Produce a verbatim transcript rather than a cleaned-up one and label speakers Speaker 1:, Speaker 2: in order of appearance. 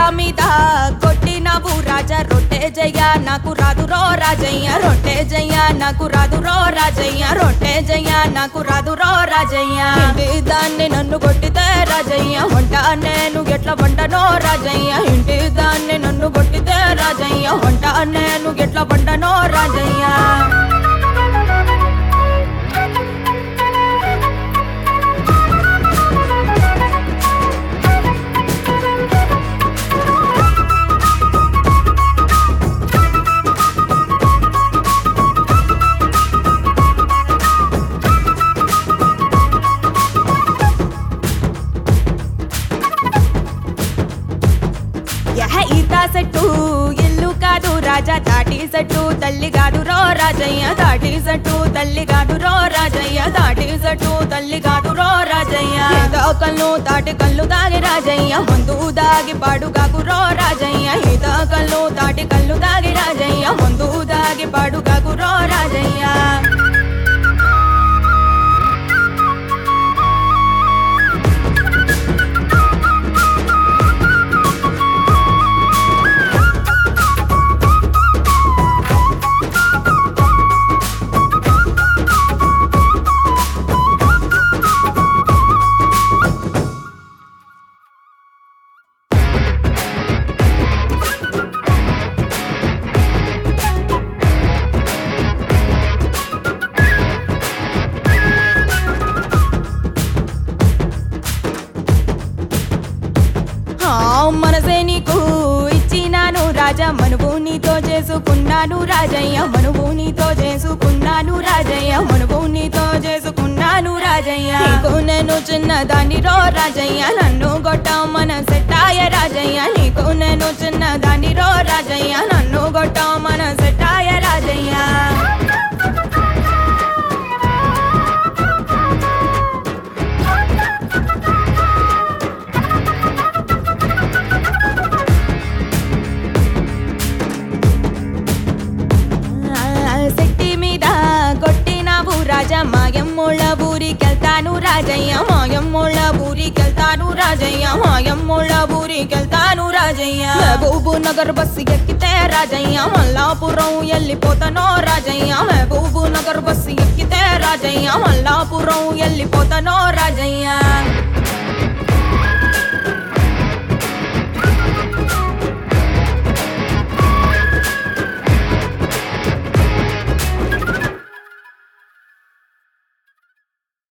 Speaker 1: మీద కొట్టినవు రాజా రొట్టె జయ్య నాకు రాదురో రాజయ్య రొట్టె జయ్య నాకు రాదురో రాజయ్య రొట్టె జయ్య నాకు రాదురో రాజయ్య ఇంటి దాన్ని నన్ను కొట్టితే రాజయ్య వంట నేను ఎట్లా వంటనో రాజయ్య ఇంటి దాన్ని నన్ను కొట్టితే రాజయ్య వంట నేను ఎట్లా వంటనో రాజయ్య ఈత సెట్టు ఇల్లు కాదు రాజా తాటి సెట్టు తల్లి కాదు రో రాజయ్య తాటి సెట్టు తల్లి కాదు రో రాజయ్య తాటి సెట్టు తల్లి కాదు రో రాజయ్య ఏదో కళ్ళు తాటి కళ్ళు దాగి రాజయ్య ముందు దాగి పాడు కాకు రో రాజయ్య ఈత కళ్ళు తాటి కళ్ళు దాగి రాజయ్య ముందు దాగి పాడు కాకు రో రాజయ్య మనసే నీకు ఇచ్చినాను రాజా మనువు నీతో చేసుకున్నాను రాజయ్య మనువు నీతో చేసుకున్నాను రాజయ్య మనువు నీతో చేసుకున్నాను రాజయ్య నీకు నేను చిన్నదాన్ని రో రాజయ్య నన్ను గొట్ట మన సెట్టాయ రాజయ్య నీకు నేను చిన్నదాన్ని రో రాజయ్య నన్ను గొట్ట మన సెట్టాయ రాజయ్య రాజా మాయమ్మోళ్ళ ఊరికెళ్తాను రాజయ్య మాయమ్మోళ్ళ ఊరికెళ్తాను రాజయ్య మాయమ్మోళ్ళ ఊరికెళ్తాను రాజయ్య మహబూబు నగర్ బస్సు ఎక్కితే రాజయ్య మల్లాపురం వెళ్ళిపోతానో రాజయ్య మహబూబు నగర్ బస్సు ఎక్కితే రాజయ్య మల్లాపురం వెళ్ళిపోతానో రాజయ్య